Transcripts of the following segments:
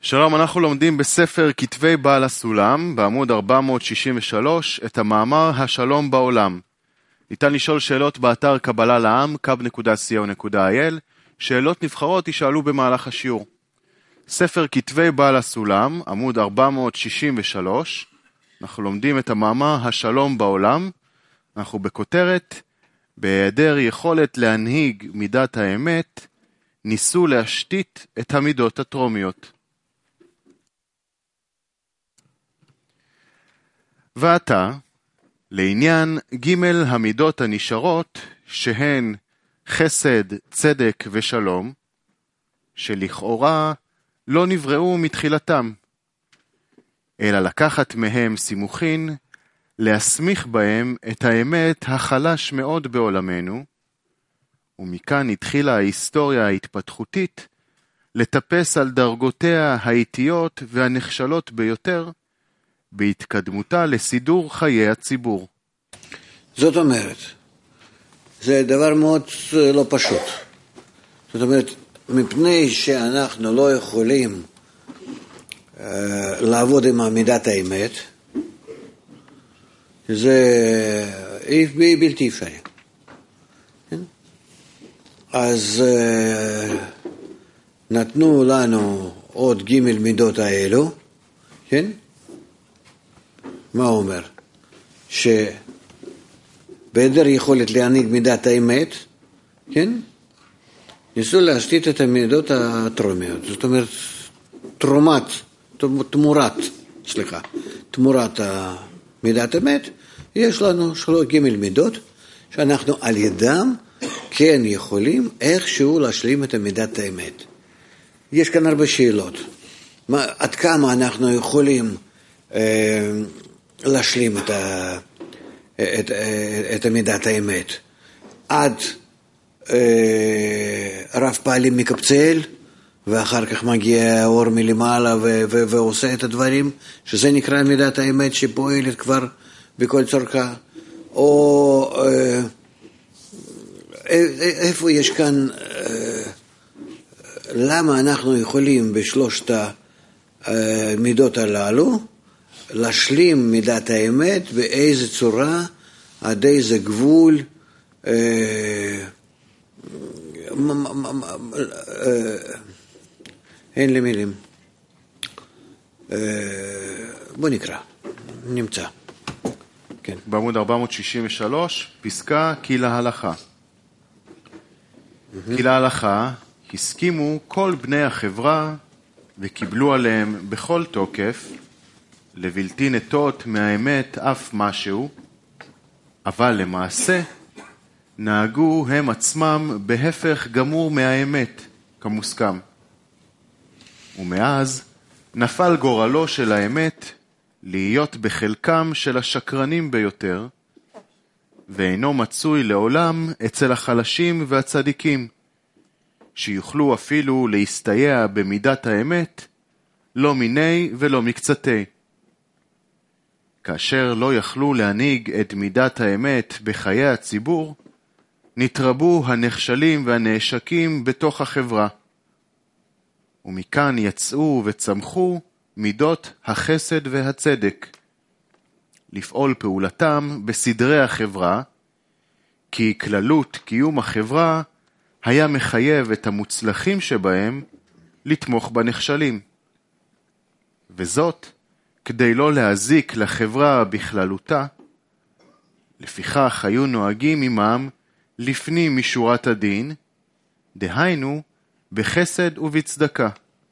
שלום, אנחנו לומדים בספר כתבי בעל הסולם, בעמוד 463, את המאמר השלום בעולם. ניתן לשאול שאלות באתר קבלה לעם, kub.co.il, שאלות נבחרות יישאלו במהלך השיעור. ספר כתבי בעל הסולם, עמוד 463, אנחנו לומדים את המאמר השלום בעולם. אנחנו בכותרת, בהיעדר יכולת להנהיג מידת האמת, ניסו להשתית את המידות הטרומיות. ועתה, לעניין ג' המידות הנשארות, שהן חסד, צדק ושלום, שלכאורה לא נבראו מתחילתם, אלא לקחת מהם סימוכין, להסמיך בהם את האמת החלש מאוד בעולמנו, ומכאן התחילה ההיסטוריה ההתפתחותית, לטפס על דרגותיה האיטיות והנחשלות ביותר, בהתקדמותה לסידור חיי הציבור. זאת אומרת, זה דבר מאוד לא פשוט. זאת אומרת, מפני שאנחנו לא יכולים לעבוד עם מידת האמת, זה בלתי אפשרי. אז נתנו לנו עוד ג' מידות האלו, כן? מה הוא אומר? שבהיעדר יכולת להנהיג מידת האמת, כן? ניסו להשתית את המידות הטרומיות. זאת אומרת, תמורת מידת האמת, יש לנו ג' מידות, שאנחנו על ידם כן יכולים איכשהו להשלים את מידת האמת. יש כאן הרבה שאלות. עד כמה אנחנו יכולים להשלים את מידת האמת? עד רב פעלים מקבצל, ואחר כך מגיע האור מלמעלה ועושה את הדברים, שזה נקרא מידת האמת שפועלת כבר בכל צורכה, או איפה יש כאן, למה אנחנו יכולים בשלושת המידות הללו להשלים מידת האמת, באיזה צורה, עד איזה גבול, אין לי מילים. בוא נקרא, נמצא. כן. בעמוד 463, פסקה כי להלכה. כי להלכה הסכימו כל בני החברה וקיבלו עליהם בכל תוקף, לבלתי נטות מהאמת אף משהו, אבל למעשה נהגו הם עצמם בהפך גמור מהאמת, כמוסכם. ומאז נפל גורלו של האמת להיות בחלקם של השקרנים ביותר, ואינו מצוי לעולם אצל החלשים והצדיקים, שיוכלו אפילו להסתייע במידת האמת, לא מיני ולא מקצתי. כאשר לא יכלו להנהיג את מידת האמת בחיי הציבור, נתרבו הנחשלים והנאשקים בתוך החברה. ומכאן יצאו וצמחו מידות החסד והצדק, לפעול פעולתם בסדרי החברה, כי כללות קיום החברה היה מחייב את המוצלחים שבהם לתמוך בנחשלים. וזאת כדי לא להזיק לחברה בכללותה, לפיכך היו נוהגים עמם לפנים משורת הדין, דהיינו בחסד ובצדקה.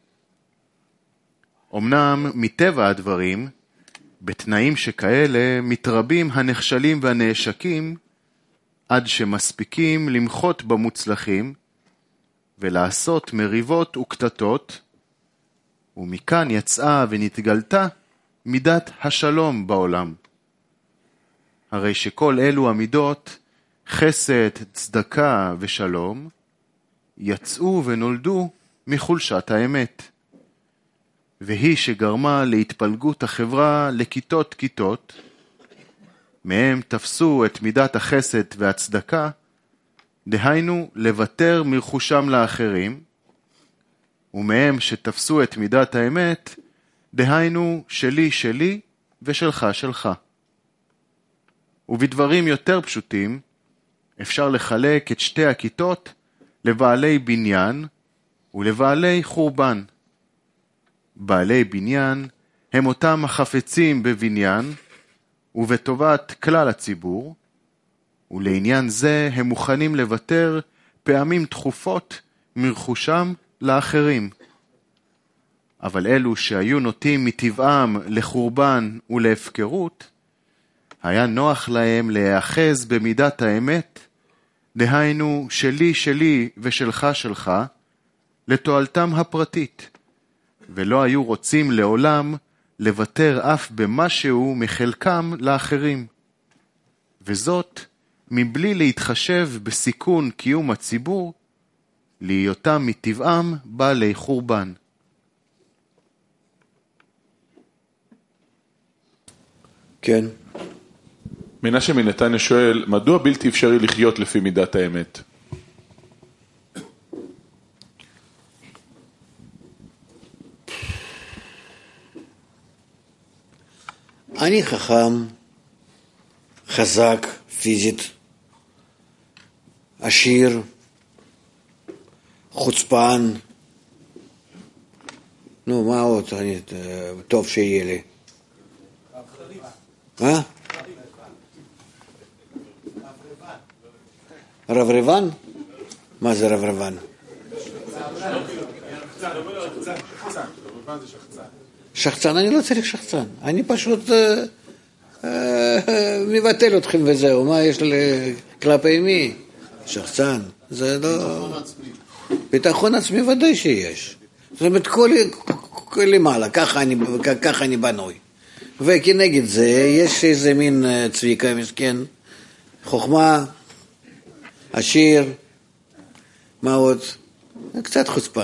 אמנם מטבע הדברים, בתנאים שכאלה מתרבים הנחשלים והנאשקים, עד שמספיקים למחות במוצלחים, ולעשות מריבות וקטטות, ומכאן יצאה ונתגלתה מידת השלום בעולם. הרי שכל אלו המידות, חסד, צדקה ושלום, יצאו ונולדו מחולשת האמת. והיא שגרמה להתפלגות החברה לכיתות כיתות, מהם תפסו את מידת החסד והצדקה, דהיינו לוותר מרכושם לאחרים, ומהם שתפסו את מידת האמת, דהיינו שלי שלי ושלך שלך. ובדברים יותר פשוטים, אפשר לחלק את שתי הכיתות לבעלי בניין ולבעלי חורבן. בעלי בניין הם אותם החפצים בבניין ובטובת כלל הציבור, ולעניין זה הם מוכנים לוותר פעמים תכופות מרכושם לאחרים. אבל אלו שהיו נוטים מטבעם לחורבן ולהפקרות, היה נוח להם להיאחז במידת האמת, דהיינו שלי שלי ושלך שלך, לתועלתם הפרטית, ולא היו רוצים לעולם לוותר אף במשהו מחלקם לאחרים. וזאת מבלי להתחשב בסיכון קיום הציבור, להיותם מטבעם בעלי חורבן. כן. מנשה מנתניה שואל, מדוע בלתי אפשרי לחיות לפי מידת האמת? אני חכם, חזק, פיזית, עשיר, חוצפן. נו, מה עוד? טוב שיהיה לי. מה? רברבן? מה זה רברבן? שחצן, אני לא צריך שחצן. אני פשוט מבטל אתכם וזהו. מה יש לי כלפי מי? שחצן. זה לא... ביטחון עצמי ודאי שיש. זאת אומרת, כל למעלה, ככה אני בנוי. וכנגד זה יש איזה מין צביקה מסכן, חוכמה, עשיר, מה עוד? קצת חוצפן.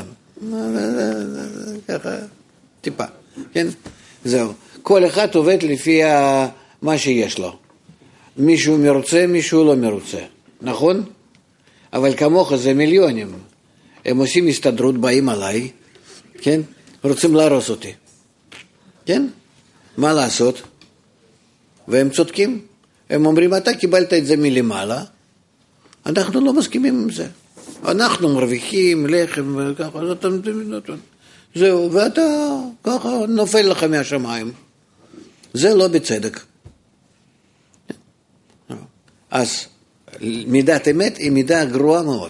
ככה, טיפה, כן? זהו. כל אחד עובד לפי מה שיש לו. מישהו מרוצה, מישהו לא מרוצה. נכון? אבל כמוך זה מיליונים. הם עושים הסתדרות, באים עליי, כן? רוצים להרוס אותי. כן? מה לעשות? והם צודקים. הם אומרים, אתה קיבלת את זה מלמעלה, אנחנו לא מסכימים עם זה. אנחנו מרוויחים לחם וככה, זהו, ואתה ככה נופל לך מהשמיים. זה לא בצדק. אז מידת אמת היא מידה גרועה מאוד.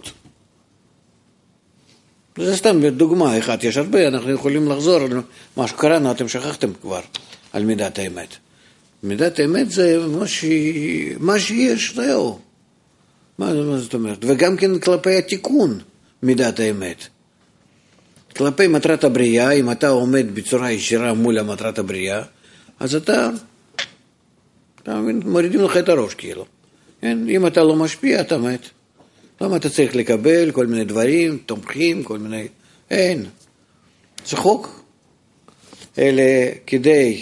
זה סתם דוגמה אחת, יש הרבה, אנחנו יכולים לחזור על מה שקראנו, אתם שכחתם כבר על מידת האמת. מידת האמת זה מה שיש, זהו. מה זאת אומרת? וגם כן כלפי התיקון מידת האמת. כלפי מטרת הבריאה, אם אתה עומד בצורה ישירה מול מטרת הבריאה, אז אתה מורידים לך את הראש כאילו. כן? אם אתה לא משפיע, אתה מת. למה אתה צריך לקבל כל מיני דברים, תומכים, כל מיני... אין. זה חוק. אלה כדי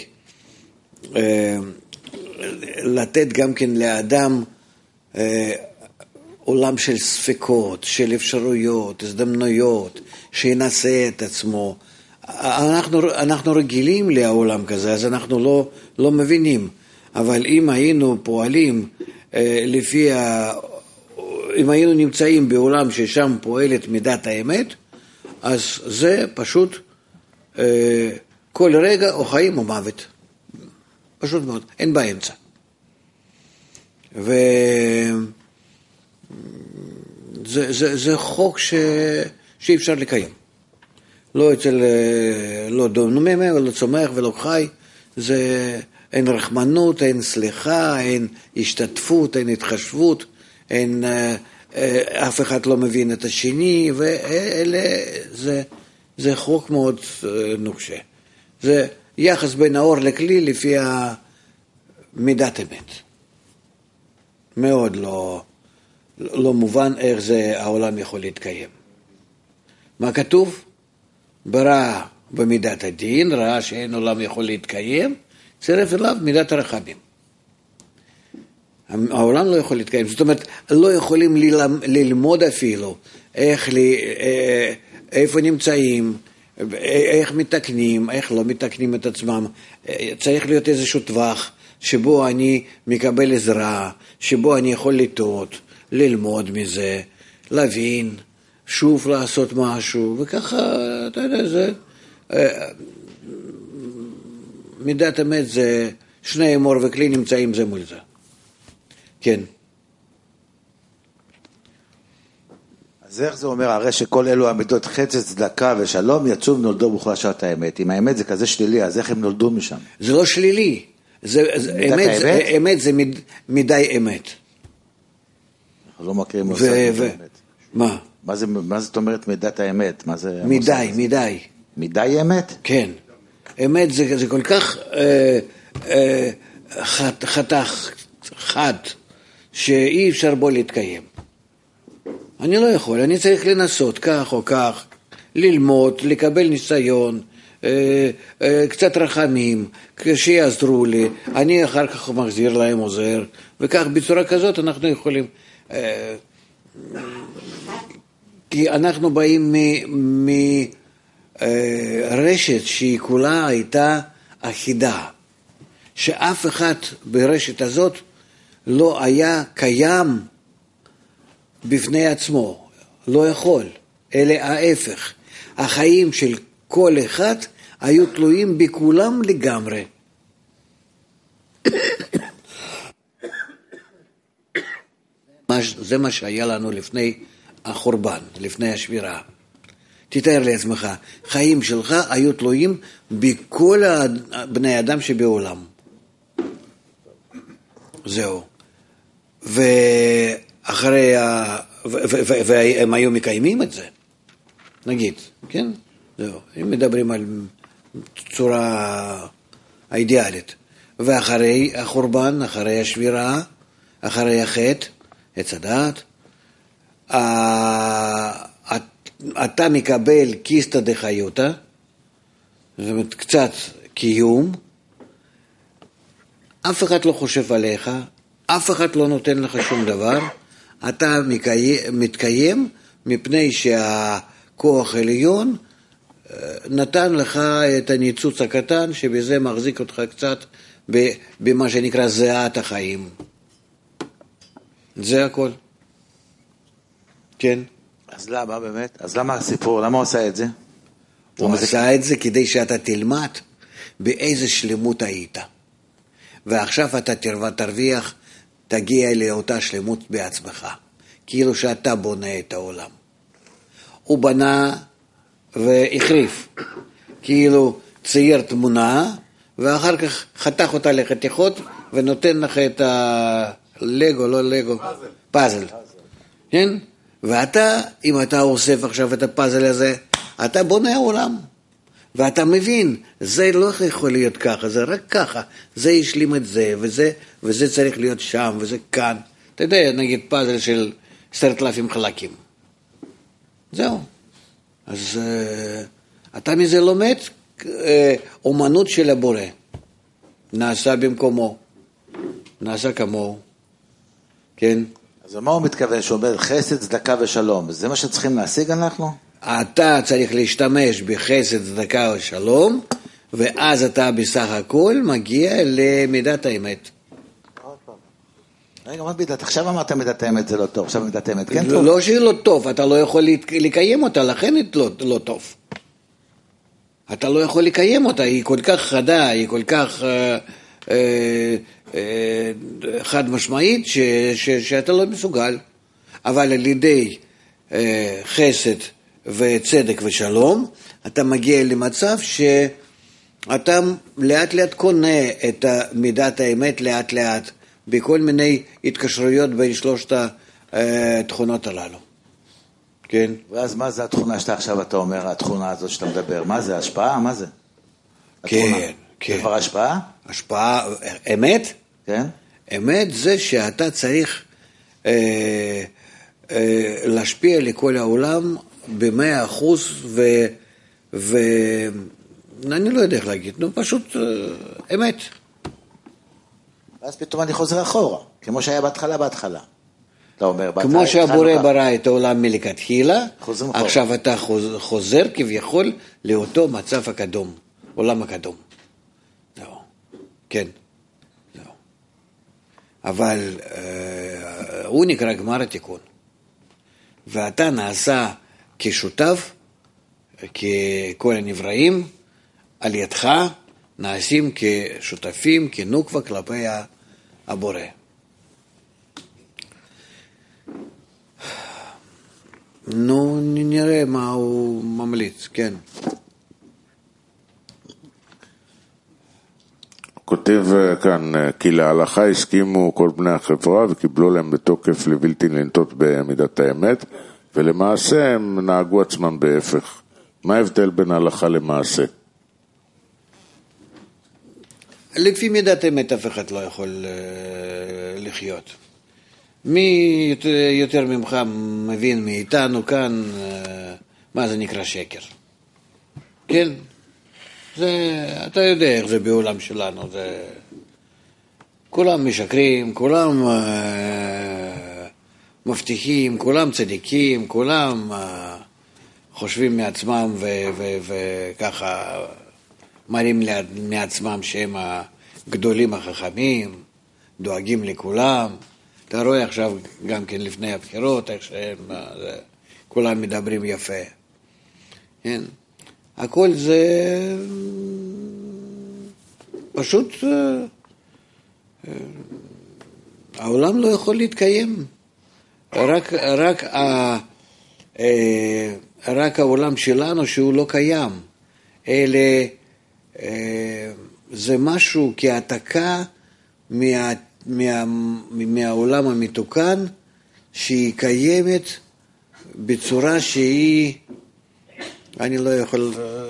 לתת גם כן לאדם עולם של ספקות, של אפשרויות, הזדמנויות, שינסה את עצמו. אנחנו רגילים לעולם כזה, אז אנחנו לא מבינים. אבל אם היינו פועלים לפי אם היינו נמצאים בעולם ששם פועלת מידת האמת, אז זה פשוט כל רגע או חיים או מוות. פשוט מאוד, אין באמצע. זה חוק שאי אפשר לקיים. לא אצל, לא דומם, ולא צומח ולא חי. אין רחמנות, אין סליחה, אין השתתפות, אין התחשבות, אין, אף אחד לא מבין את השני, זה חוק מאוד נוקשה. זה יחס בין האור לכלי לפי מידת אמת. מאוד לא מובן איך זה העולם יכול להתקיים. מה כתוב? ברא במידת הדין, ראה שאין עולם יכול להתקיים, צירף אליו מידת הרחמים. העולם לא יכול להתקיים, זאת אומרת, לא יכולים ללמוד אפילו איך איפה נמצאים, איך מתקנים, איך לא מתקנים את עצמם. צריך להיות איזשהו טווח שבו אני מקבל עזרה, שבו אני יכול לטעות, ללמוד מזה, להבין, שוב לעשות משהו, וככה, אתה יודע, זה... מידת אמת זה שני אמור וכלי נמצאים זה מול זה. כן. אז איך זה אומר, הרי שכל אלו המידות חסד, צדקה ושלום יצאו ונולדו בחולשת האמת. אם האמת זה כזה שלילי, אז איך הם נולדו משם? זה לא שלילי. אמת זה מדי אמת. אנחנו לא מכירים מושג אמת. מה? מה זאת אומרת מידת האמת? מדי. מדי אמת? כן. אמת זה כל כך חתך, חד, שאי אפשר בו להתקיים. אני לא יכול, אני צריך לנסות כך או כך, ללמוד, לקבל ניסיון, קצת רחמים, שיעזרו לי, אני אחר כך מחזיר להם עוזר, וכך בצורה כזאת אנחנו יכולים, כי אנחנו באים מרשת שהיא כולה הייתה אחידה, שאף אחד ברשת הזאת לא היה קיים בפני עצמו, לא יכול, אלא ההפך. החיים של כל אחד היו תלויים בכולם לגמרי. זה מה שהיה לנו לפני החורבן, לפני השבירה. תתאר לעצמך, חיים שלך היו תלויים בכל בני אדם שבעולם. זהו. והם היו מקיימים את זה, נגיד, כן? זהו. הם מדברים על צורה האידיאלית. ואחרי החורבן, אחרי השבירה, אחרי החטא, עץ הדעת, אתה מקבל קיסטה דחיותה, זאת אומרת, קצת קיום, אף אחד לא חושב עליך, אף אחד לא נותן לך שום דבר, אתה מתקיים מפני שהכוח העליון נתן לך את הניצוץ הקטן, שבזה מחזיק אותך קצת במה שנקרא זיעת החיים. זה הכל. כן. אז למה באמת? אז למה הסיפור? למה הוא עשה את זה? הוא עשה את זה כדי שאתה תלמד באיזה שלמות היית. ועכשיו אתה תרוויח, תגיע לאותה שלמות בעצמך. כאילו שאתה בונה את העולם. הוא בנה והחריף. כאילו צייר תמונה, ואחר כך חתך אותה לחתיכות, ונותן לך את הלגו, לא לגו, פאזל. כן? ואתה, אם אתה אוסף עכשיו את הפאזל הזה, אתה בונה עולם. ואתה מבין, זה לא יכול להיות ככה, זה רק ככה. זה ישלים את זה, וזה צריך להיות שם, וזה כאן. אתה יודע, נגיד פאזל של 10,000 חלקים. זהו. אז אתה מזה לומד אומנות של הבורא. נעשה במקומו. נעשה כמוהו. כן? אז מה הוא מתכוון? שאומר חסד, צדקה ושלום. זה מה שצריכים להשיג אנחנו? אתה צריך להשתמש בחסד, צדקה ושלום, ואז אתה בסך הכל מגיע למידת האמת. רגע, מה מידת? עכשיו אמרת מידת האמת זה לא טוב, עכשיו מידת האמת כן טוב? לא שהיא לא טוב, אתה לא יכול לקיים אותה, לכן היא לא טוב. אתה לא יכול לקיים אותה, היא כל כך חדה, היא כל כך חד משמעית, שאתה לא מסוגל. אבל על ידי חסד וצדק ושלום, אתה מגיע למצב שאתה לאט לאט קונה את מידת האמת לאט לאט, בכל מיני התקשרויות בין שלושת התכונות הללו. כן? ואז מה זה התכונה שאתה עכשיו אתה אומר, התכונה הזאת שאתה מדבר? מה זה? השפעה? מה זה? כן, כן. זה כבר השפעה? השפעה, אמת? כן. אמת זה שאתה צריך להשפיע לכל העולם ב100% ואני לא יודע איך להגיד, פשוט אמת. ואז פתאום אני חוזר אחורה, כמו שהיה בהתחלה. אתה אומר, כמו שהבורא ברא את העולם מלכתחילה, חוזרים אחורה. עכשיו אתה חוזר כביכול לאותו מצב הקדום, עולם הקדום. לא. כן. לא. אבל הוא נקרא גמר התיקון. ואתה נעשה כשותף, ככל הנבראים, על ידך נעשים כשותפים, כנוקבה כלפי הבורא. נו, נראה מה הוא ממליץ, כן. כותב כאן, כי להלכה הסכימו כל בני החברה וקיבלו להם בתוקף לבלתי לנטות במידת האמת, ולמעשה הם נהגו עצמם בהפך. מה ההבדל בין ההלכה למעשה? לפי מידת האמת אף אחד לא יכול לחיות. מי יותר ממך מבין מאיתנו כאן מה זה נקרא שקר? כן? אתה יודע איך זה בעולם שלנו. כולם משקרים, כולם מבטיחים, כולם צדיקים, כולם חושבים מעצמם וככה מראים מעצמם שהם הגדולים החכמים, דואגים לכולם. אתה רואה עכשיו גם כן לפני הבחירות, איך שהם כולם מדברים יפה. כן? הכל זה פשוט העולם לא יכול להתקיים. רק העולם שלנו שהוא לא קיים. אלה זה משהו כהעתקה מהעולם המתוקן שהיא קיימת בצורה שהיא אני לא יכול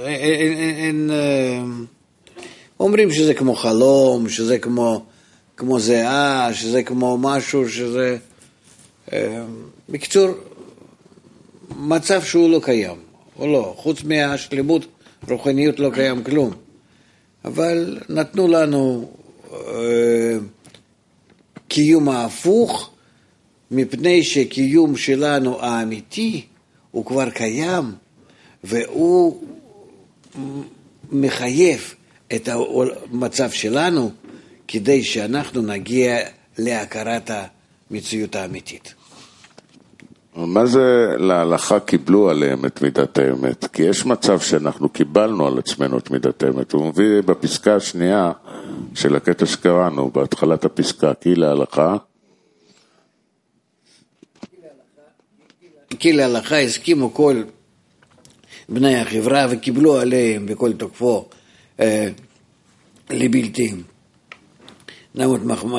אומרים שזה כמו חלום, שזה כמו זהה, שזה כמו משהו, שזה בקיצור מצב שהוא לא קיים או לא, חוץ מהשלמות רוחניות לא קיים כלום. אבל נתנו לנו קיום ההפוך, מפני שקיום שלנו האמיתי הוא כבר קיים, והוא מחייב את המצב שלנו כדי שאנחנו נגיע להכרת המציאות האמיתית. מה זה להלכה קיבלו עליהם את מידת האמת? כי יש מצב שאנחנו קיבלנו על עצמנו את מידת האמת. הוא מביא בפסקה השנייה של הקטע שקראנו, בהתחלת הפסקה, כי להלכה. כי להלכה הסכימו כל בני החברה וקיבלו עליהם בכל תוקפו לבלתי נמות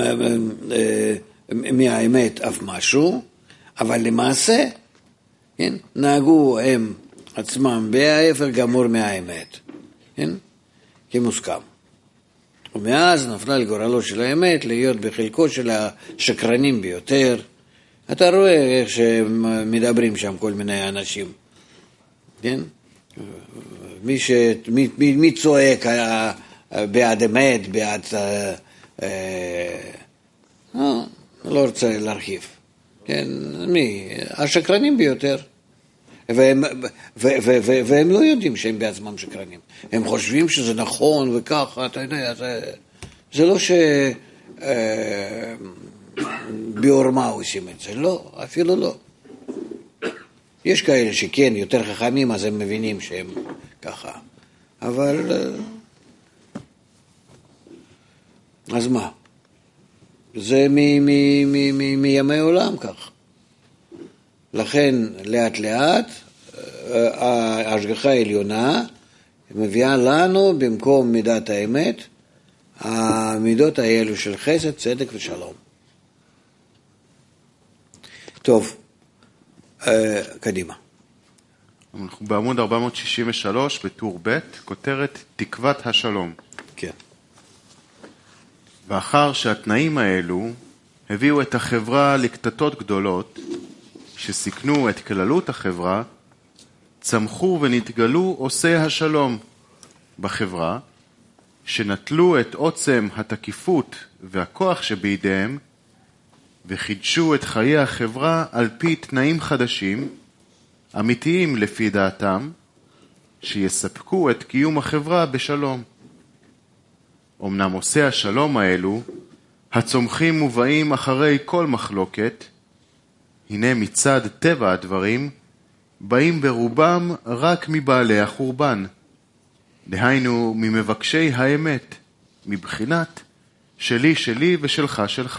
מהאמת אף משהו, אבל למעשה כן, נהגו הם עצמם בהפך גמור מהאמת, כן? כמוסכם. ומאז נפלה לגורלו של האמת להיות בחלקו של השקרנים ביותר. אתה רואה איך שמדברים שם כל מיני אנשים, כן? מי צועק בעד אמת, בעד לא רוצה להרחיב, כן? מי? השקרנים ביותר. והם לא יודעים שהם בעצמם שקרנים. הם חושבים שזה נכון וככה, אתה יודע, זה לא בעורמה עושים את זה, לא, אפילו לא. יש כאלה שכן, יותר חכמים, אז הם מבינים שהם ככה. אבל אז מה? זה מימי עולם כך. לכן לאט לאט ההשגחה העליונה מביאה לנו במקום מידת האמת המידות האלו של חסד, צדק ושלום. טוב, קדימה. אנחנו בעמוד 463 בטור ב', כותרת תקוות השלום. כן. ואחר שהתנאים האלו הביאו את החברה לקטטות גדולות שסיכנו את כללות החברה, צמחו ונתגלו עושי השלום בחברה, שנטלו את עוצם התקיפות והכוח שבידיהם וחידשו את חיי החברה על פי תנאים חדשים, אמיתיים לפי דעתם, שיספקו את קיום החברה בשלום. אמנם עושי השלום האלו, הצומחים ובאים אחרי כל מחלוקת, הנה מצד טבע הדברים, באים ברובם רק מבעלי החורבן, דהיינו ממבקשי האמת, מבחינת שלי שלי ושלך שלך.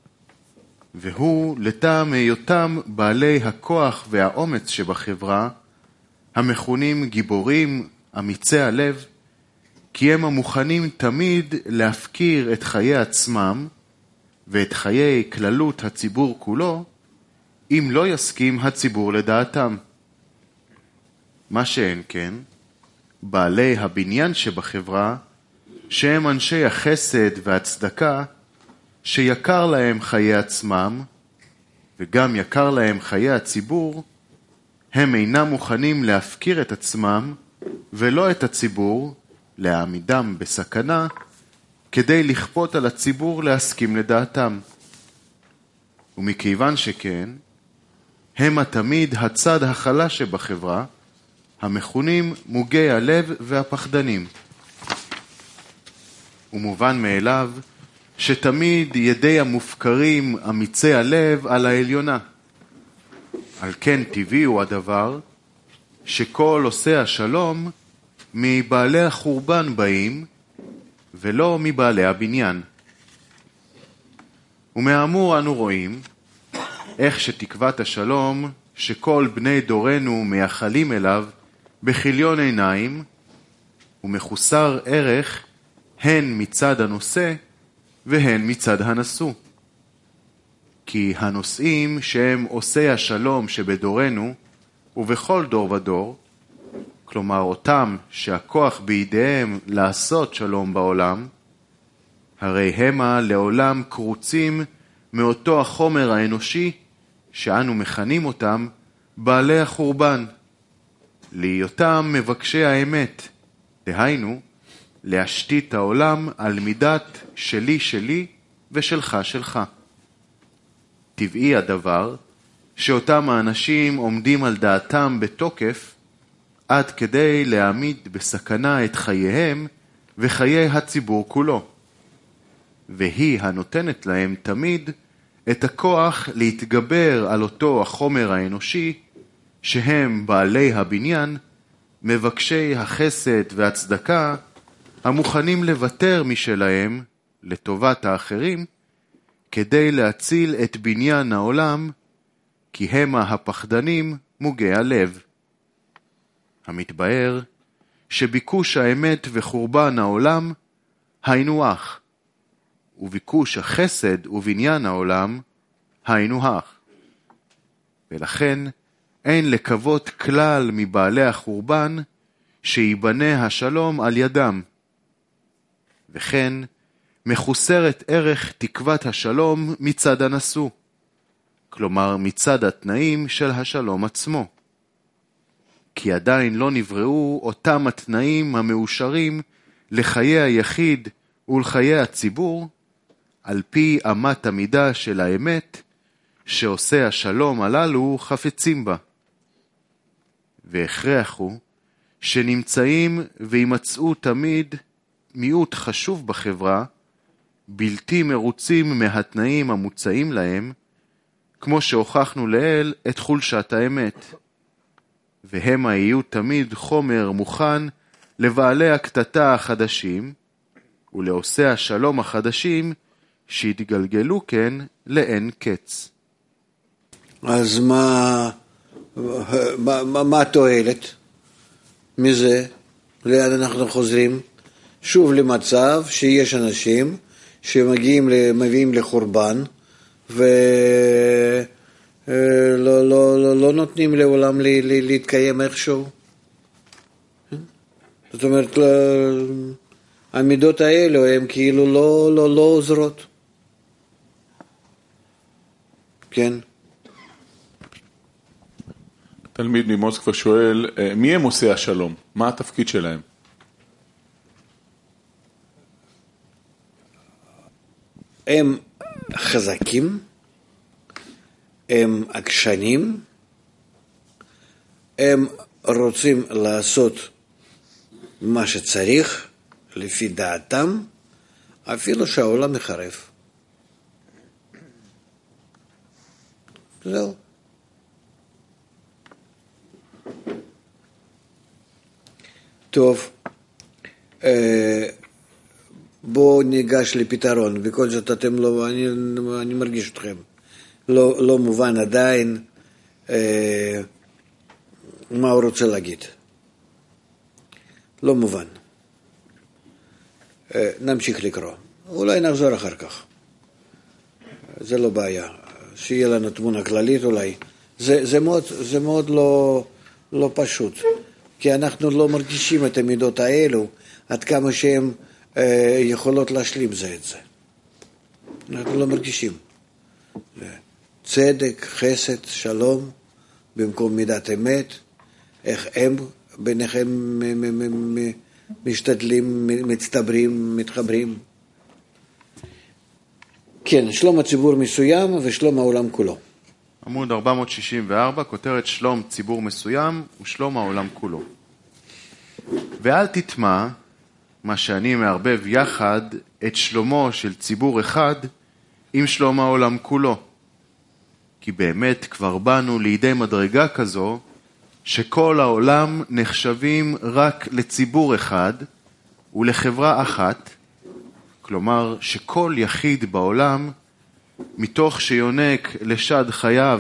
והוא לטעם היותם בעלי הכוח והאומץ שבחברה, המכונים גיבורים, אמיצי הלב, כי הם המוכנים תמיד להפקיר את חיי עצמם ואת חיי כללות הציבור כולו, אם לא יסכים הציבור לדעתם. מה שאין כן, בעלי הבניין שבחברה, שהם אנשי החסד והצדקה, שיקר להם חיי עצמם, וגם יקר להם חיי הציבור, הם אינם מוכנים להפקיר את עצמם, ולא את הציבור, להעמידם בסכנה, כדי לכפות על הציבור להסכים לדעתם. ומכיוון שכן, הם תמיד הצד החלש שבחברה, המכונים מוגי הלב והפחדנים. ומובן מאליו שתמיד ידי המופקרים אמיצי הלב על העליונה. על כן טבעי הוא הדבר שכל עושי השלום מבעלי החורבן באים ולא מבעלי הבניין. ומאמור אנו רואים איך שתקוות השלום שכל בני דורנו מייחלים אליו בכיליון עיניים ומחוסר ערך הן מצד הנושא והן מצד הנשוא. כי הנושאים שהם עושי השלום שבדורנו ובכל דור ודור, כלומר אותם שהכוח בידיהם לעשות שלום בעולם, הרי המה לעולם קרוצים מאותו החומר האנושי שאנו מכנים אותם בעלי החורבן, להיותם מבקשי האמת, דהיינו להשתית העולם על מידת שלי שלי ושלך שלך. טבעי הדבר שאותם האנשים עומדים על דעתם בתוקף עד כדי להעמיד בסכנה את חייהם וחיי הציבור כולו, והיא הנותנת להם תמיד את הכוח להתגבר על אותו החומר האנושי שהם בעלי הבניין, מבקשי החסד והצדקה, המוכנים לוותר משלהם לטובת האחרים, כדי להציל את בניין העולם, כי הם הפחדנים מוגי הלב. המתבאר שביקוש האמת וחורבן העולם היינו אח, וביקוש החסד ובניין העולם היינו אח. ולכן אין לקוות כלל מבעלי החורבן שיבנה השלום על ידם. וכן מחוסרת ערך תקוות השלום מצד הנשוא, כלומר מצד התנאים של השלום עצמו. כי עדיין לא נבראו אותם התנאים המאושרים לחיי היחיד ולחיי הציבור, על פי אמת המידה של האמת, שעושי השלום הללו חפצים בה. והכרח הוא שנמצאים וימצאו תמיד מיעוט חשוב בחברה, בלתי מרוצים מהתנאים המוצאים להם, כמו שהוכחנו לאל את חולשת האמת. והם יהיו תמיד חומר מוכן לבעלי הקטטה החדשים, ולעושי השלום החדשים שהתגלגלו כן לאין קץ. אז מה התועלת מזה? לאן אנחנו חוזרים? שוב למצב שיש אנשים שמביאים לחורבן לא נותנים לעולם להתקיים איכשהו. זאת אומרת, המידות האלו הן כאילו לא עוזרות. כן. תלמיד ממוסקבה שואל, מי הם עושי השלום? מה התפקיד שלהם? הם חזקים, הם עקשנים, הם רוצים לעשות מה שצריך, לפי דעתם, אפילו שהעולם מחרף. זהו. טוב, בואו ניגש לפתרון. בכל זאת אתם לא, אני מרגיש אתכם. לא מובן עדיין מה הוא רוצה להגיד. לא מובן. נמשיך לקרוא. אולי נחזור אחר כך. זה לא בעיה. שיהיה לנו תמונה כללית אולי. זה מאוד לא פשוט. כי אנחנו לא מרגישים את המידות האלו, עד כמה שהן יכולות להשלים זה את זה. אנחנו לא מרגישים. צדק, חסד, שלום, במקום מידת אמת, איך הם ביניכם משתדלים, מצטברים, מתחברים. כן, שלום הציבור מסוים ושלום העולם כולו. עמוד 464, כותרת שלום ציבור מסוים ושלום העולם כולו. ואל תטמע מה שאני מערבב יחד את שלומו של ציבור אחד עם שלום העולם כולו. כי באמת כבר באנו לידי מדרגה כזו שכל העולם נחשבים רק לציבור אחד ולחברה אחת, כלומר שכל יחיד בעולם מתוך שיונק לשד חייו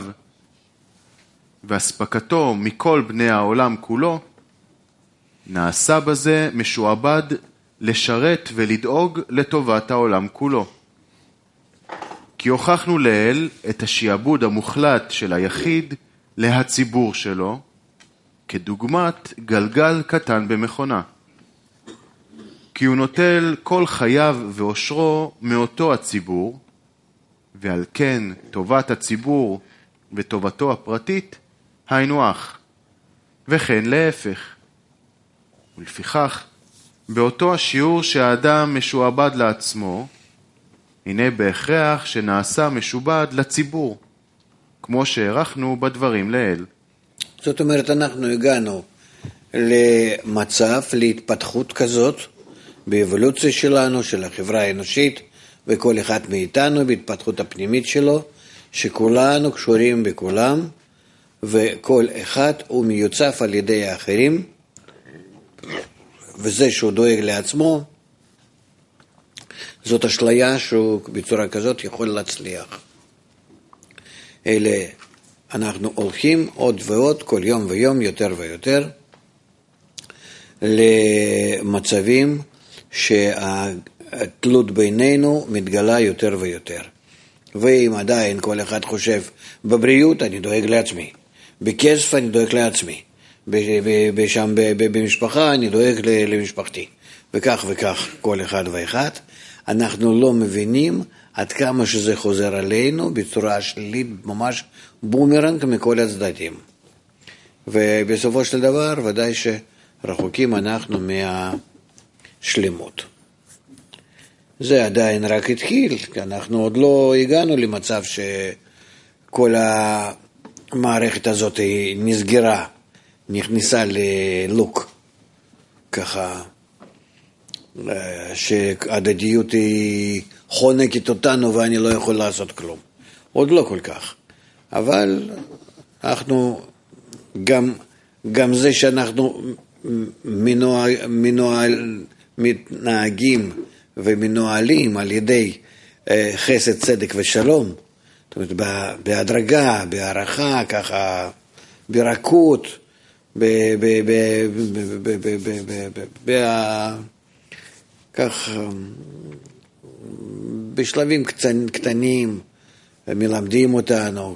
והספקתו מכל בני העולם כולו, נעשה בזה משועבד לשרת ולדאוג לטובת העולם כולו. כי הוכחנו לאל את השיעבוד המוחלט של היחיד להציבור שלו, כדוגמת גלגל קטן במכונה. כי הוא נוטל כל חייו ואושרו מאותו הציבור, ועל כן טובת הציבור וטובתו הפרטית היינו אח, וכן להפך. ולפיכך, באותו השיעור שהאדם משועבד לעצמו, הנה בהכרח שנעשה משובד לציבור, כמו שהערכנו בדברים לאל. זאת אומרת, אנחנו הגענו למצב, להתפתחות כזאת, באבולוציה שלנו, של החברה האנושית, וכל אחד מאיתנו בהתפתחות הפנימית שלו, שכולנו קשורים בכולם, וכל אחד הוא מיוצב על ידי האחרים, וזה שהוא דואג לעצמו, זאת אשליה שהוא בצורה כזאת יכול להצליח. אלה אנחנו הולכים עוד ועוד, כל יום ויום, יותר ויותר, למצבים שהתלות בינינו מתגלה יותר ויותר. ואם עדיין כל אחד חושב, בבריאות אני דואג לעצמי, בכסף אני דואג לעצמי, שם במשפחה אני דואג למשפחתי, וכך וכך כל אחד ואחד, אנחנו לא מבינים עד כמה שזה חוזר עלינו בצורה שלילית, ממש בומרנג מכל הצדדים. ובסופו של דבר ודאי שרחוקים אנחנו מהשלמות. זה עדיין רק התחיל, כי אנחנו עוד לא הגענו למצב שכל המערכת הזאת נסגרה, נכנסה ללוק, ככה, שהדדיות היא חונקת אותנו ואני לא יכול לעשות כלום. עוד לא כל כך. אבל אנחנו, גם זה שאנחנו מתנהגים ומנוהלים על ידי חסד, צדק ושלום, זאת אומרת, בהדרגה, בהערכה, ככה, ברכות, כך, בשלבים קטנים, מלמדים אותנו,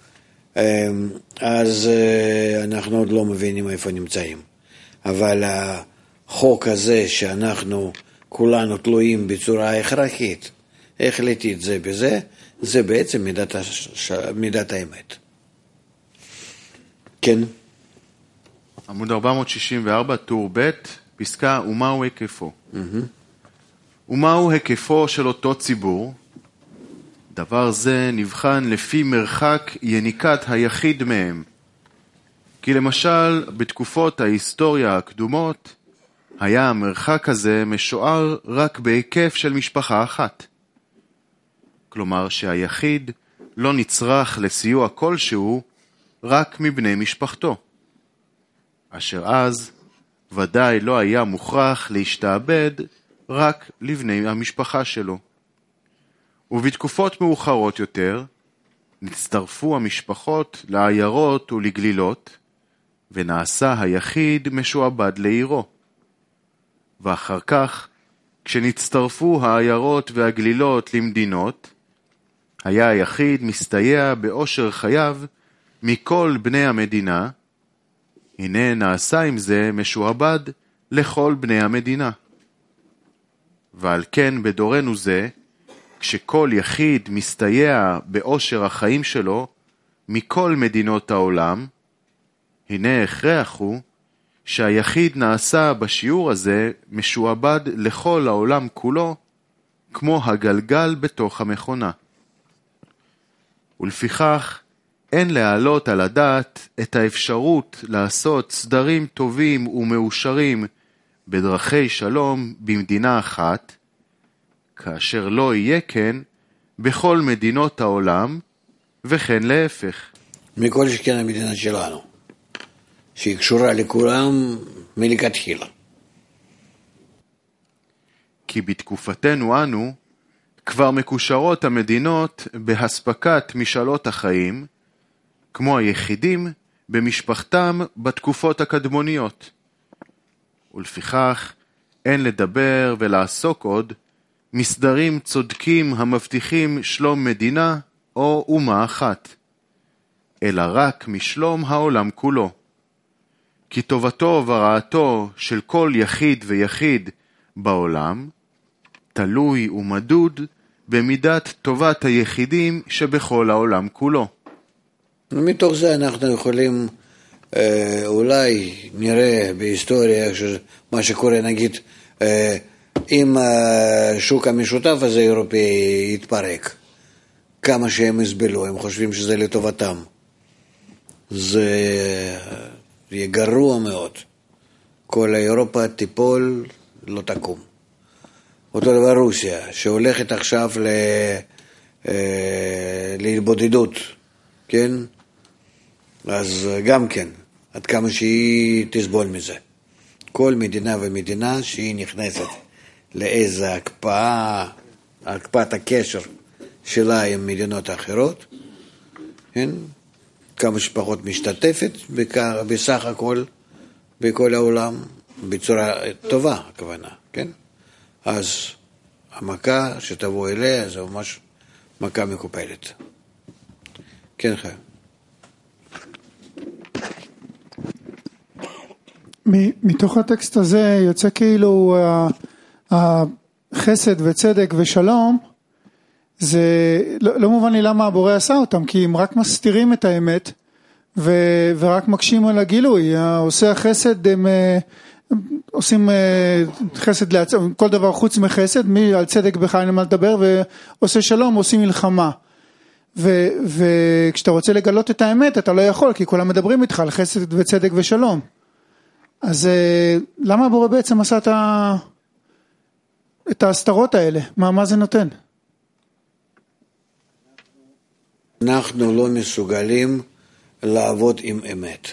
אז אנחנו עוד לא מבינים איפה נמצאים. אבל החוק הזה שאנחנו כולנו תלויים בצורה הכרחית, החלטית זה בזה, זה בעצם מידת האמת. כן? עמוד 464, טור ב', פסקה, ומהו היקפו? ומהו היקפו של אותו ציבור? דבר זה נבחן לפי מרחק יניקת היחיד מהם. כי למשל, בתקופות ההיסטוריה הקדומות, היה המרחק הזה משוער רק בהיקף של משפחה אחת. כלומר שהיחיד לא נצרך לסיוע כלשהו רק מבני משפחתו, אשר אז ודאי לא היה מוכרח להשתעבד רק לבני המשפחה שלו. ובתקופות מאוחרות יותר נצטרפו המשפחות לעיירות ולגלילות, ונעשה היחיד משועבד לעירו. ואחר כך, כשנצטרפו העיירות והגלילות למדינות, היה היחיד מסתייע באושר חייו מכל בני המדינה, הנה נעשה עם זה משועבד לכל בני המדינה. ועל כן בדורנו זה, כשכל יחיד מסתייע באושר החיים שלו מכל מדינות העולם, הנה הכרח הוא שהיחיד נעשה בשיעור הזה משועבד לכל העולם כולו, כמו הגלגל בתוך המכונה. ולפיכך אין להעלות על הדעת את האפשרות לעשות סדרים טובים ומאושרים בדרכי שלום במדינה אחת, כאשר לא יהיה כן בכל מדינות העולם, וכן להפך. מכל שכן המדינה שלנו, שהיא קשורה לכולם מלכתחילה. כי בתקופתנו אנו, כבר מקושרות המדינות בהספקת משאלות החיים, כמו היחידים במשפחתם בתקופות הקדמוניות. ולפיכך אין לדבר ולעסוק עוד מסדרים צודקים המבטיחים שלום מדינה או אומה אחת, אלא רק משלום העולם כולו. כי טובתו ורעתו של כל יחיד ויחיד בעולם תלוי ומדוד במידת טובת היחידים שבכל העולם כולו. מתוך זה אנחנו יכולים אולי נראה בהיסטוריה מה שקורה, נגיד אם השוק המשותף הזה האירופאי יתפרק, כמה שהם הסבלו, הם חושבים שזה לטובתם, זה יהיה גרוע מאוד, כל אירופה תיפול, לא תקום. אותו דבר רוסיה שהולכת עכשיו להתבודדות, כן? אז גם כן, עד כמה שהיא תסבול מזה. כל מדינה ומדינה שהיא נכנסת לאיזה הקפאת הקשר שלה עם מדינות אחרות, כן? כמה שפחות משתתפת בסך הכל בכל העולם, בצורה טובה הכוונה, כן? אז המכה שתבוא אליה זה ממש מכה מקופלת. כן, חיים. מתוך הטקסט הזה יוצא כאילו החסד וצדק ושלום, זה לא מובן לי למה הבורא עשה אותם, כי הם רק מסתירים את האמת ורק מקשים על הגילוי. עושה החסד, הם עושים חסד לעצמם, כל דבר חוץ מחסד, על צדק בכלל אין מה לדבר, ועושה שלום, עושים מלחמה. וכשאתה רוצה לגלות את האמת אתה לא יכול, כי כולם מדברים איתך על חסד וצדק ושלום. אז למה הבורא בעצם עשה את ההסתרות האלה? מה זה נותן? אנחנו לא מסוגלים לעבוד עם אמת.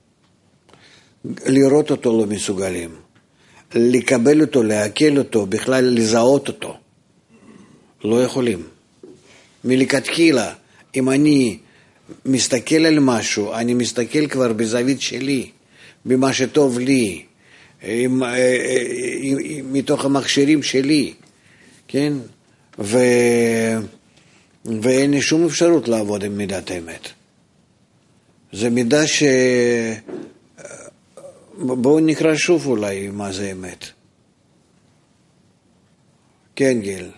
לראות אותו לא מסוגלים. לקבל אותו, להקל אותו, בכלל לזהות אותו. לא יכולים. מלכתחילה, אם אני מסתכל על משהו, אני מסתכל כבר בזווית שלי, במה שטוב לי, מתוך המכשירים שלי, כן? ואין לי שום אפשרות לעבוד עם מידת האמת. זה מידה בואו נקרא שוב אולי מה זה אמת. כן, גיל.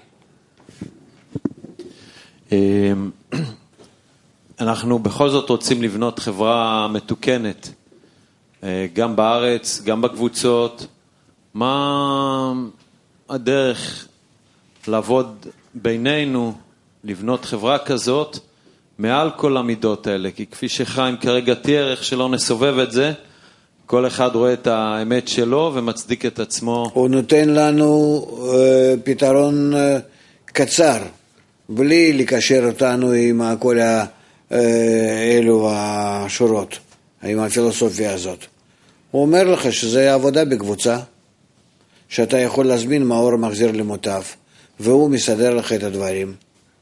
אנחנו בכל זאת רוצים לבנות חברה מתוקנת, גם בארץ, גם בקבוצות. מה הדרך לעבוד בינינו לבנות חברה כזאת מעל כל המידות האלה, כי כפי שחיים כרגע תיאר, איך שלא נסובב את זה, כל אחד רואה את האמת שלו ומצדיק את עצמו. הוא נותן לנו פתרון קצר, בלי לקשר אותנו עם כל אלו השורות, עם הפילוסופיה הזאת. הוא אומר לך שזה עבודה בקבוצה, שאתה יכול להזמין מאור מחזיר למוטב, והוא מסדר לך את הדברים.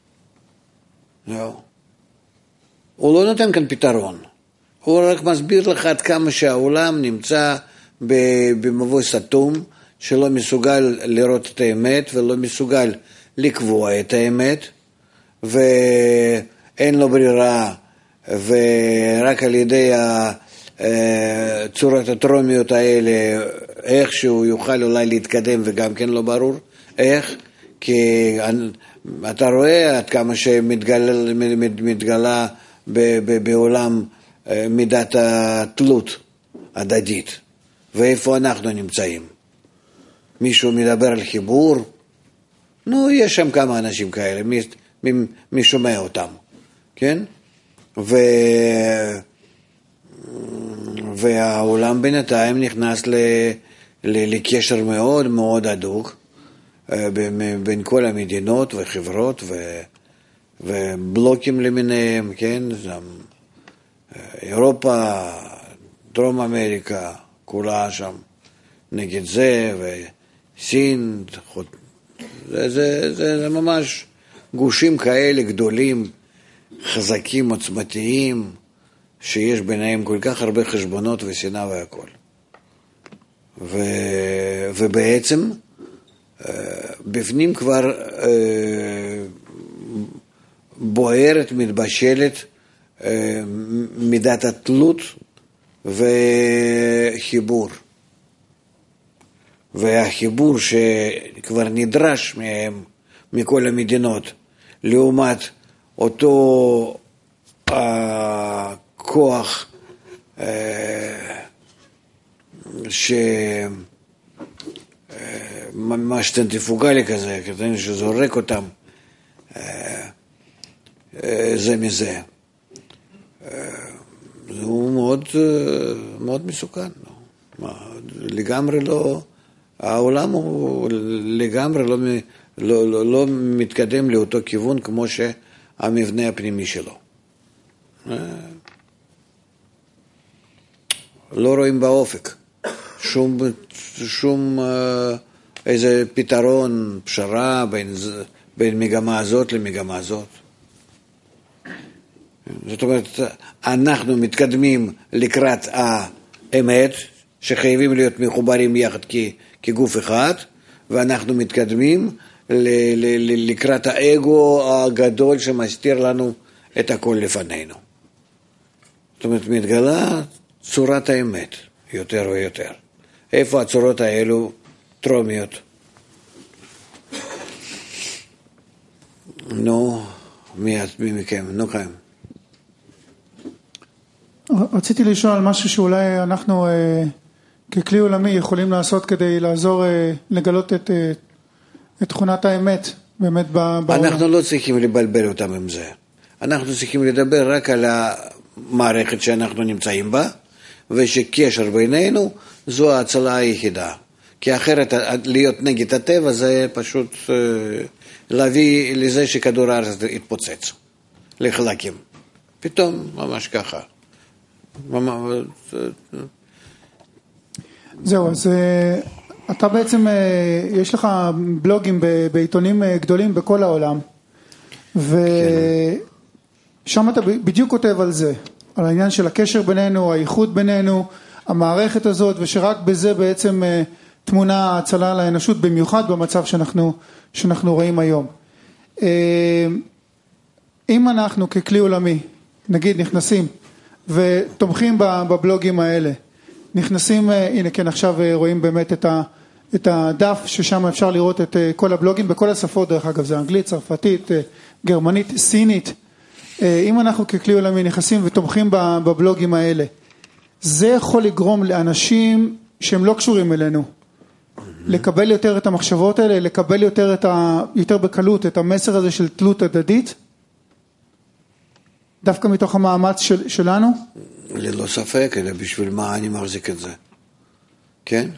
הוא לא נותן כאן פתרון, הוא רק מסביר לך עד כמה שהעולם נמצא במבוי סתום, שלא מסוגל לראות את האמת ולא מסוגל לקבוע את האמת, ואין לו ברירה, ורק על ידי הצורות הטרומיות האלה איכשהו יוכל אולי להתקדם, וגם כן לא ברור איך, כי אתה רואה עד כמה שמתגלה בעולם מידת התלות הדדית, ואיפה אנחנו נמצאים. מישהו מדבר על חיבור, יש שם כמה אנשים כאלה, מי שומע אותם, כן? והעולם בינתיים נכנס לקשר מאוד מאוד הדוק בין כל המדינות וחברות ובלוקים למיניהם, כן? אירופה, דרום אמריקה, כולה שם נגד זה, וסין, זה ממש גושים כאלה גדולים, חזקים, עוצמתיים, שיש ביניהם כל כך הרבה חשבונות ושנאה והכל. ובעצם בפנים כבר בוערת, מתבשלת מידת התלות וחיבור. והחיבור שכבר נדרש מהם, מכל המדינות, לעומת אותו כוח ממש צנטריפוגלי כזה, שזורק אותם זה מזה. הוא מאוד מסוכן. לגמרי לא, העולם הוא לגמרי לא מתקדם לאותו כיוון כמו שהמבנה הפנימי שלו. לא רואים באופק שום איזה פתרון, פשרה בין מגמה הזאת למגמה הזאת. זאת אומרת, אנחנו מתקדמים לקראת האמת, שחייבים להיות מחוברים יחד כגוף אחד, ואנחנו מתקדמים לקראת האגו הגדול שמסתיר לנו את הכל לפנינו. זאת אומרת, מתגלה צורת האמת יותר ויותר. איפה הצורות האלו טרומיות? מי מכם? חיים. רציתי לשאול על משהו שאולי אנחנו ככלי עולמי יכולים לעשות כדי לעזור לגלות את תכונת האמת באמת בעולם. אנחנו לא צריכים לבלבל אותם עם זה. אנחנו צריכים לדבר רק על המערכת שאנחנו נמצאים בה, ושקשר בינינו זו ההצלה היחידה. כי אחרת להיות נגד הטבע זה פשוט להביא לזה שכדור הארץ יתפוצץ לחלקים. פתאום ממש ככה. זהו, אז אתה בעצם, יש לך בלוגים בעיתונים גדולים בכל העולם, ושם אתה בדיוק כותב על זה, על העניין של הקשר בינינו, האיחוד בינינו, המערכת הזאת, ושרק בזה בעצם תמונה הצלה לאנושות, במיוחד במצב שאנחנו רואים היום. אם אנחנו ככלי עולמי, נגיד נכנסים ותומכים בבלוגים האלה, נכנסים, הנה כן עכשיו רואים באמת את הדף ששם אפשר לראות את כל הבלוגים בכל השפות, דרך אגב זה אנגלית, צרפתית, גרמנית, סינית. אם אנחנו ככלי עולמי נכנסים ותומכים בבלוגים האלה, זה יכול לגרום לאנשים שהם לא קשורים אלינו לקבל יותר את המחשבות האלה, לקבל יותר בקלות את המסר הזה של תלות הדדית? דווקא מתוך המאמץ שלנו? ללא ספק, אלא בשביל מה אני מחזיק את זה. כן?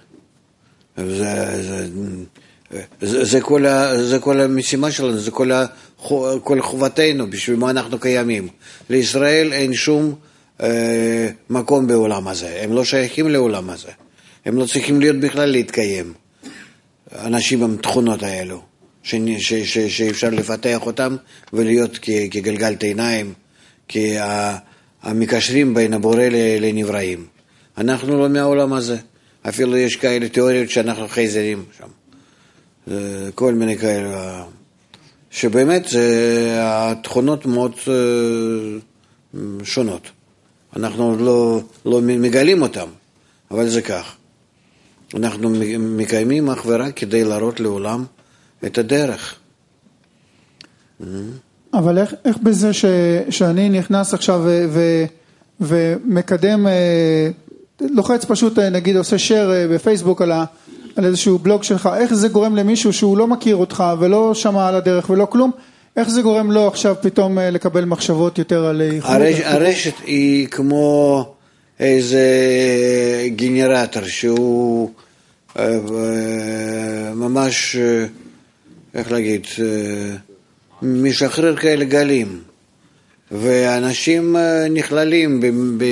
זה כל המשימה שלנו, זה כל חובתנו, בשביל מה אנחנו קיימים. לישראל אין שום מקום בעולם הזה, הם לא שייכים לעולם הזה, הם לא צריכים להיות בכלל להתקיים. אנשים עם תכונות האלו, שאפשר לפתח אותם ולהיות כגלגל עיניים, המקשרים בין הבורא לנבראים. אנחנו לא מהעולם הזה, אפילו יש כאלה תיאוריות שאנחנו חייזרים שם. כל מיני כאלה, שבאמת התכונות מאוד שונות. אנחנו לא מגלים אותם, אבל זה כך. אנחנו מקיימים אך ורק כדי להראות לעולם את הדרך. אבל איך בזה שאני נכנס עכשיו ומקדם, לוחץ פשוט, נגיד עושה share בפייסבוק על איזשהו בלוג שלך, איך זה גורם למישהו שהוא לא מכיר אותך ולא שמע על הדרך ולא כלום, איך זה גורם לו עכשיו פתאום לקבל מחשבות יותר על יכולת? הרשת היא כמו איזה גנרטור שהוא ממש, איך להגיד, משחרר כאלה גלים, ואנשים נכללים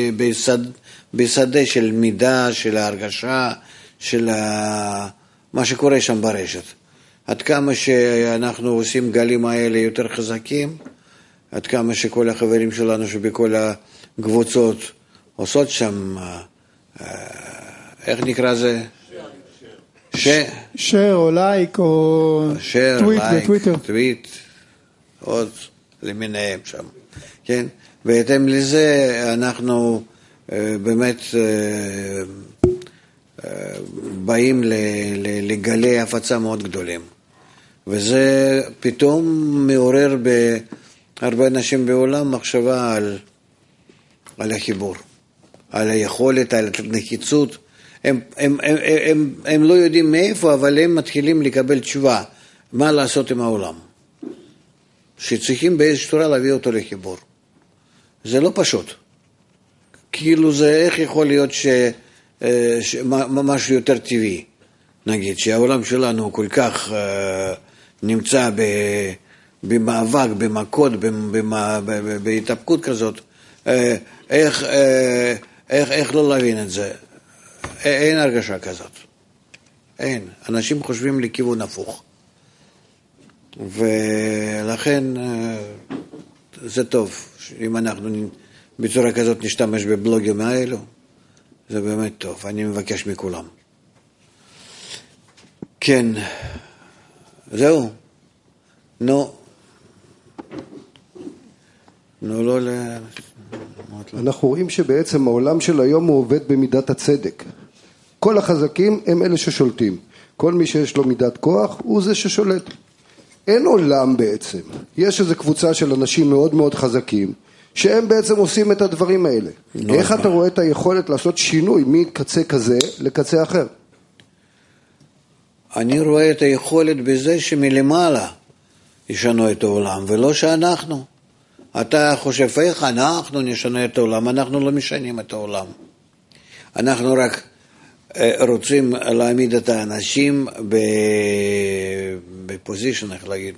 בשדה של מידה, של ההרגשה, של מה שקורה שם ברשת. עד כמה שאנחנו עושים גלים האלה יותר חזקים, עד כמה שכל החברים שלנו שבכל הקבוצות עושות שם, איך נקרא זה? share או לייק או טוויט, עוד למיניהם שם, כן? בהתאם לזה אנחנו באמת באים לגלי הפצה מאוד גדולים, וזה פתאום מעורר בהרבה אנשים בעולם מחשבה על החיבור, על היכולת, על הנחיצות. הם לא יודעים מאיפה, אבל הם מתחילים לקבל תשובה מה לעשות עם העולם, שצריכים באיזושהי צורה להביא אותו לחיבור. זה לא פשוט, כאילו זה איך יכול להיות משהו יותר טבעי, נגיד שהעולם שלנו כל כך נמצא במאבק, במכות, בהתאפקות כזאת, איך לא להבין את זה? אין הרגשה כזאת, אין. אנשים חושבים לכיוון הפוך, ולכן זה טוב אם אנחנו בצורה כזאת נשתמש בבלוגים האלו, זה באמת טוב. אני מבקש מכולם. כן, זהו. נו לא אנחנו רואים שבעצם העולם של היום הוא עובד במידת הצדק. כל החזקים הם אלה ששולטים. כל מי שיש לו מידת כוח הוא זה ששולט. אין עולם בעצם. יש איזו קבוצה של אנשים מאוד מאוד חזקים, שהם בעצם עושים את הדברים האלה. איך אתה רואה את היכולת לעשות שינוי מקצה כזה לקצה אחר? אני רואה את היכולת בזה שמלמעלה ישנו את העולם, ולא שאנחנו. אתה חושב איך אנחנו נשנה את העולם? אנחנו לא משנים את העולם. אנחנו רק רוצים להעמיד את האנשים בפוזישן, איך להגיד,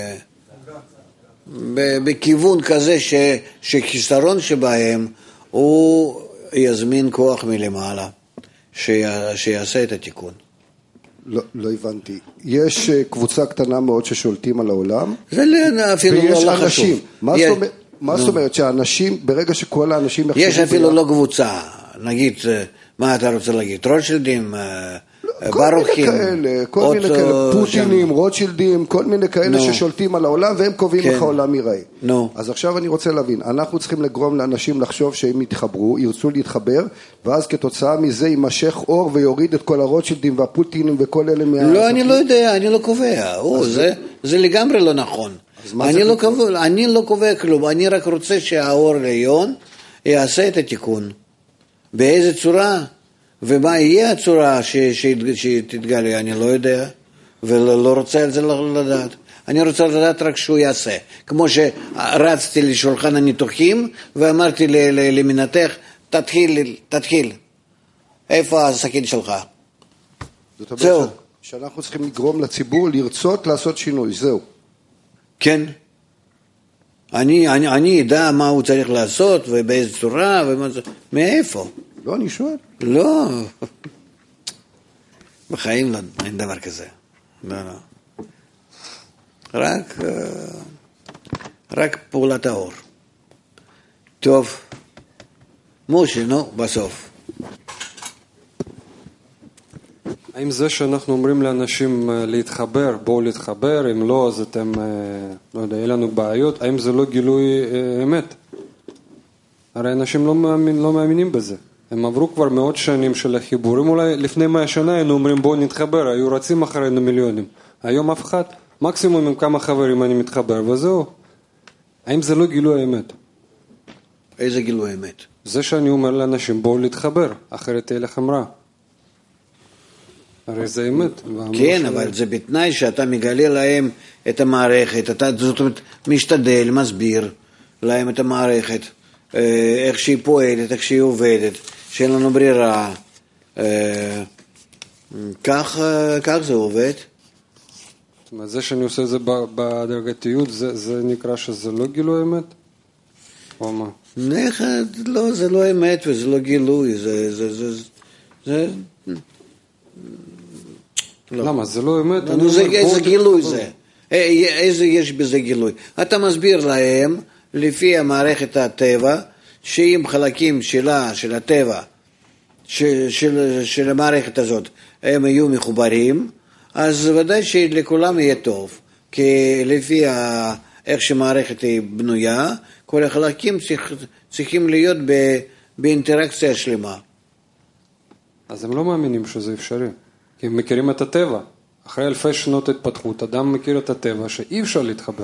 בכיוון כזה שחיסרון שבהם הוא יזמין כוח מלמעלה שיעשה את התיקון. לא הבנתי. יש קבוצה קטנה מאוד ששולטים על העולם, זה אפילו לא חשוב. מה זאת אומרת שהאנשים, ברגע שכל האנשים יש אפילו לא קבוצה, נגיד, מה אתה רוצה להגיד? רוטשילדים, ברוכים, כל מיני כאלה, פוטינים, רוטשילדים, כל מיני כאלה ששולטים על העולם והם קובעים איך העולם ייראה. אז עכשיו אני רוצה להבין, אנחנו צריכים לגרום לאנשים לחשוב שהם יתחברו, ירצו להתחבר, ואז כתוצאה מזה יימשך אור ויוריד את כל הרוטשילדים והפוטינים וכל אלה לא, אני לא יודע, אני לא קובע, זה לגמרי לא נכון. אני לא קובע כלום, אני רק רוצה שהאור העליון יעשה את התיקון. באיזה צורה? ומה יהיה הצורה שתתגלה, אני לא יודע, ולא רוצה על זה לדעת. אני רוצה לדעת רק שהוא יעשה. כמו שרצתי לשולחן הניתוחים, ואמרתי למנתח, תתחיל. איפה הסכין שלך? זאת אומרת שאנחנו צריכים לגרום לציבור לרצות לעשות שינוי, זהו. כן. אני יודע מה הוא צריך לעשות, ובאיזה צורה, מאיפה? לא, אני שואל. לא. בחיים לא, אין דבר כזה. לא. רק פעולת האור. טוב. משה, נו, בסוף. האם זה שאנחנו אומרים לאנשים להתחבר, בואו להתחבר, אם לא, אז אתם, לא יודע, יהיה לנו בעיות, האם זה לא גילוי אמת? הרי אנשים לא מאמינים בזה. הם עברו כבר מאות שנים של החיבורים, אולי לפני 100 שנה היינו אומרים בואו נתחבר, היו רצים אחרינו מיליונים. היום אף אחד, מקסימום עם כמה חברים אני מתחבר, וזהו. האם זה לא גילוי אמת? איזה גילוי אמת? זה שאני אומר לאנשים בואו להתחבר, אחרת תהיה לכם רע. הרי זה אמת. כן, אבל זה בתנאי שאתה מגלה להם את המערכת, אתה זאת אומרת משתדל, מסביר להם את המערכת, איך שהיא פועלת, איך שהיא עובדת, שאין לנו ברירה. כך זה עובד. זה שאני עושה את זה בהדרגתיות, זה נקרא שזה לא גילוי אמת? או מה? לא, זה לא אמת וזה לא גילוי, זה למה? זה לא אמת? איזה גילוי זה? איזה יש בזה גילוי? אתה מסביר להם, לפי המערכת הטבע, שאם חלקים שלה, של הטבע, של המערכת הזאת, הם יהיו מחוברים, אז ודאי שלכולם יהיה טוב. כי לפי איך שמערכת היא בנויה, כל החלקים צריכים להיות באינטראקציה שלמה. אז הם לא מאמינים שזה אפשרי. כי הם מכירים את הטבע. אחרי אלפי שנות התפתחות, אדם מכיר את הטבע שאי אפשר להתחבר.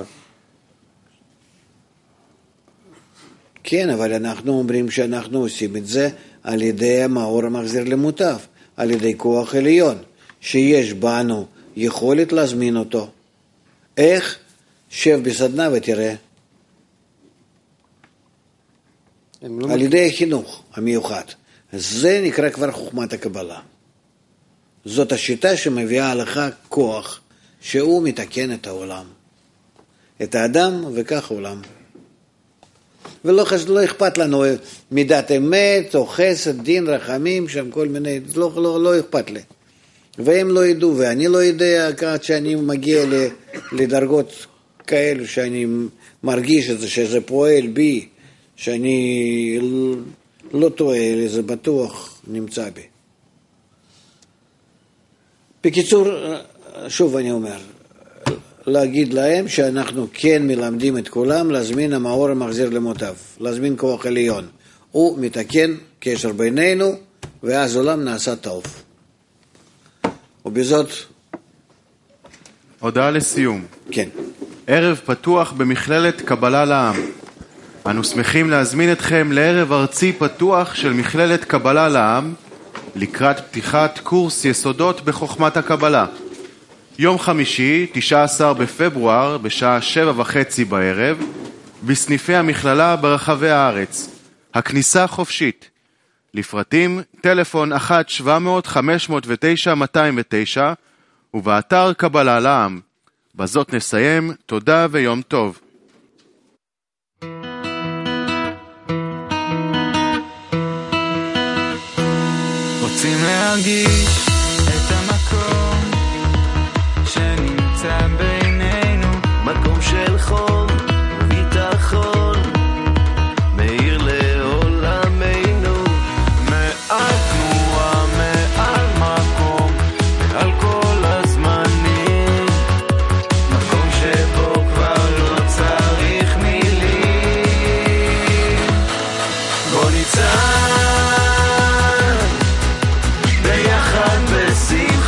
כן, אבל אנחנו אומרים שאנחנו עושים את זה על ידי המאור המחזיר למוטב, על ידי כוח עליון, שיש בנו יכולת להזמין אותו. איך? שב בסדנה ותראה. על ידי החינוך המיוחד. זה נקרא כבר חוכמת הקבלה. זאת השיטה שמביאה לך כוח שהוא מתקן את העולם. את האדם וכך העולם. ולא אכפת לנו מידת אמת או חסד, דין, רחמים, שם כל מיני, לא אכפת לי. והם לא ידעו, ואני לא יודע עד שאני מגיע לדרגות כאלו, שאני מרגיש את זה, שזה פועל בי, שאני לא טועה, זה בטוח נמצא בי. בקיצור, שוב אני אומר, להגיד להם שאנחנו כן מלמדים את כולם להזמין המאור המחזיר למוטב, להזמין כוח עליון. הוא מתקן קשר בינינו, ואז עולם נעשה טוב. ובזאת... הודעה לסיום. כן. ערב פתוח במכללת קבלה לעם. אנו שמחים להזמין אתכם לערב ארצי פתוח של מכללת קבלה לעם, לקראת פתיחת קורס יסודות בחוכמת הקבלה. יום חמישי, 19 בפברואר, בשעה 7:30 בערב, בסניפי המכללה ברחבי הארץ. הכניסה חופשית. לפרטים, טלפון 1-700-509-209, ובאתר קבלה לעם. בזאת נסיים, תודה ויום טוב. רוצים להרגיש את המקום שנמצא בינינו, מקום של חום וביטחון, מאיר לעולמנו, מעל תנועה, מעל מקום, מעל כל הזמנים, מקום שבו כבר לא צריך מילים. בוא נצעד ביחד בשמחה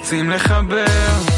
רוצים לחבר